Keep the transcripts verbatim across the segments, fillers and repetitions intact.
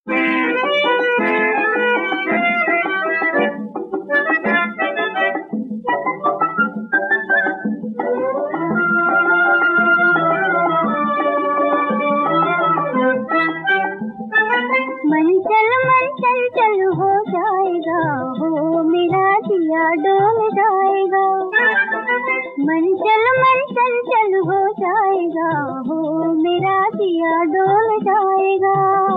मंचल मंचल चल हो जाएगा, हो मेरा दिया डोल जाएगा। मंचल मंचल चल हो जाएगा, हो मेरा दिया डोल जाएगा।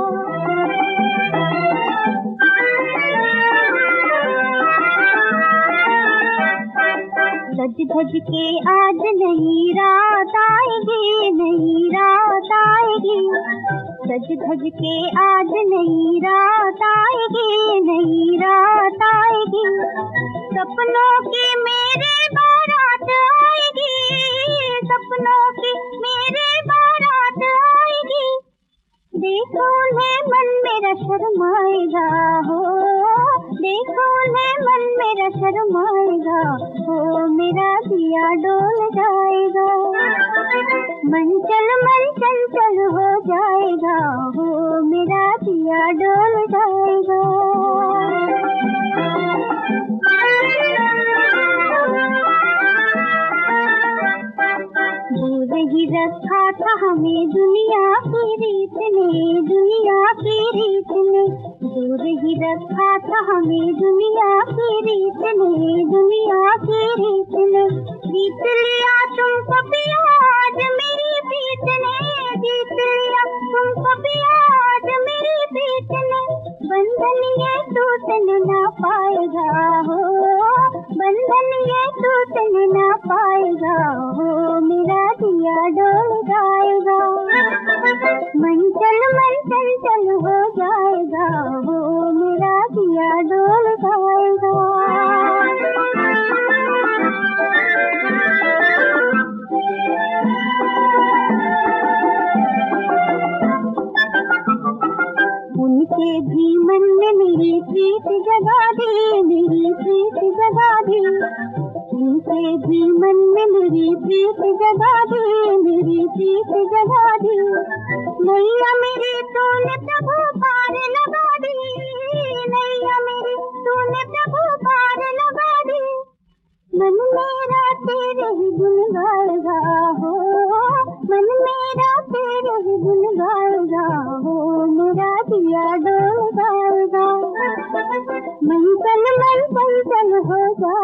सज धज के आज नहीं रात आएगी, नहीं रात आएगी। सज धज के आज नहीं रात आएगी, नहीं रात आएगी। सपनों की मेरे बारात आएगी, सपनों की मेरे बारात आएगी। देखो उन्हें मन मेरा शर्माएगा, हो देखो उन्हें मन मेरा शर्माएगा, हो मेरा दिया डोल जाएगा। मंचल मंचल चल हो जाएगा, हो मेरा दिया डोल जाएगा। दूर ही रखा था हमें दुनिया की रीत ने, दुनिया की रीत ने। दूर ही रखा था हमें दुनिया की रीत ने, दुनिया की रीत ने। जीत लिया तुमको पिया आज मेरी प्रीत ने, जीत लिया तुमको पिया आज मेरी प्रीत ने। बंधन ये टूटने ना पाएगा, हो बंधन ये टूटने ना पाएगा, हो मेरा दिया डोल जाएगा। मंचल मंचल चल हो जाएगा, हो मेरा दिया डोल जाएगा। उनके भी मन में मेरी प्रीत जगा दी, मेरी प्रीत जगा दी। उनके भी मन में मेरी प्रीत जगा दी, मेरी प्रीत जगा दी। नैया मेरी तूने प्रभु पार लगा दी, नैया मेरी तूने प्रभु पार लगा दी। मन मेरा तेरे ही गुन गाएगा, हो मन मेरा तेरे ही गुन गाएगा, हो मेरा दिया डोल जाएगा। मंचल मंचल चल हो जा